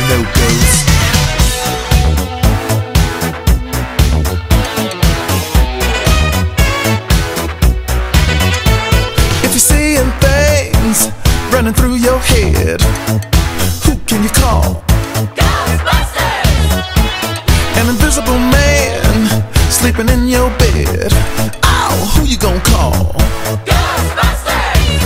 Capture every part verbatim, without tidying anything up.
of no ghosts. If you're seeing things running through your head, who can you call? Ghostbusters! An invisible man sleeping in your bed. Oh, who you gonna call? Ghostbusters!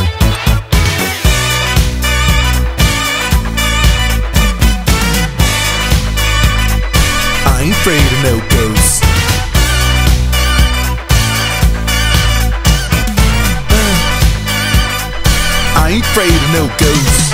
I ain't afraid of no ghosts. Uh, I ain't afraid of no ghosts.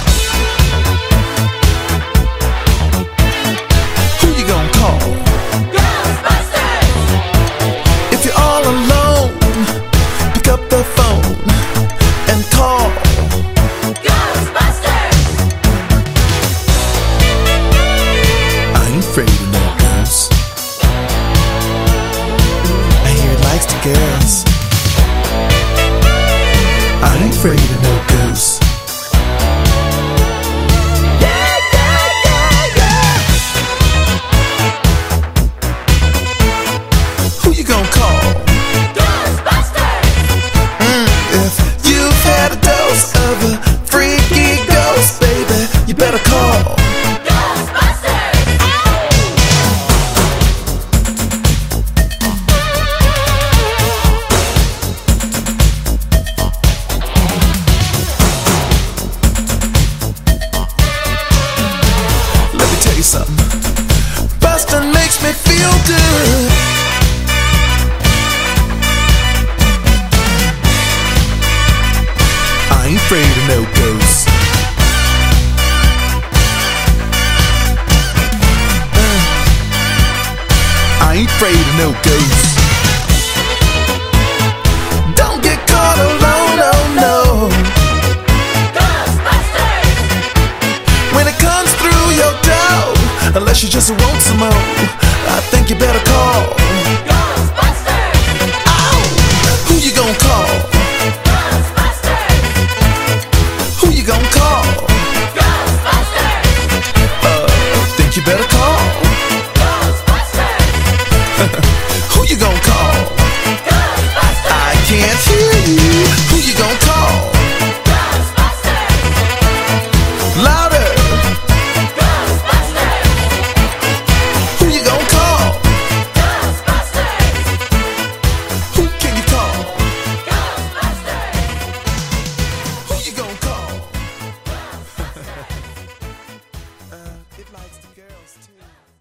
Who you gonna call? Ghostbusters! If you're all alone, pick up the phone and call. Ghostbusters! I ain't afraid of no ghosts. I hear it likes the girls. I ain't afraid of no ghosts. Yeah, yeah, yeah, yeah! Who you gonna call? Ghostbusters! Mm, if you've had a dose of a freaky ghost, baby, you better call. Ghostbusters! Let me tell you something. Bustin' makes me feel good. I ain't afraid of no ghosts. Uh, I ain't afraid of no ghosts. Don't get caught alone, oh no. Ghostbusters! When it comes through your door, unless you just want some more, I think you better call. Ghostbusters! Ow! Who you gonna call? Ghostbusters! Who you gonna call? Ghostbusters! Uh, think you better call. Ghostbusters! Who you gonna call? Ghostbusters! I can't hear you. Who you gonna call? Ghostbusters! Louder. Ghostbusters! Who you gonna call? Ghostbusters! Who can you call? Ghostbusters! Who you gonna call? Uh, it likes the girls too.